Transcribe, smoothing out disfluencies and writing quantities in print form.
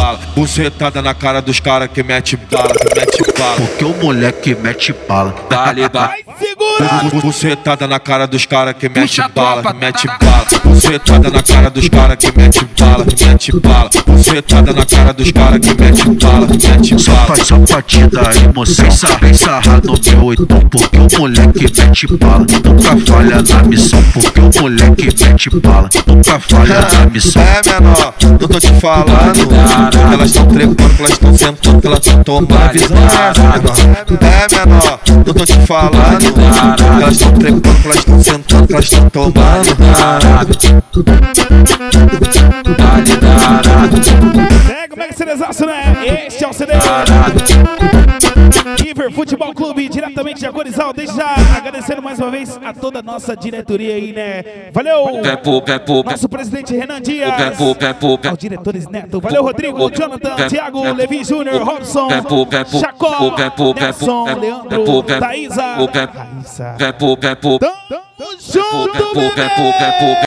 bala. Bucetada na cara dos cara que mete bala, que mete bala. Porque o moleque mete bala. Dale, vai, segura. Bucetada na cara dos cara que mete bala, que mete bala. Bucetada na cara dos cara que mete bala, que mete bala. Bucetada na cara dos cara que mete bala, que mete bala. Só partida a emoção, vem sarrar no meu oitão. Porque o moleque mete bala, nunca falha na missão. Porque o moleque mete bala, nunca falha na missão. É menor, não tô te falando. Elas tão trepando, elas tão sentando, elas tão tomando. Visão é essa, menor. É menor, não tô te falando. Elas tão trepando, elas tão sentando, elas tão tomando. Como é que você desaça, né? Este é o CD River Futebol Clube, diretamente de Agorizal. Desde já agradecendo mais uma vez a toda a nossa diretoria aí, né? Valeu! Nosso presidente Renan Dias, aos diretores Neto. Valeu, Rodrigo, Jonathan, Thiago, Levi Júnior, Robson, Chacó, Nelson, Leandro, Thaísa, Raíssa. Tamo junto, bebê!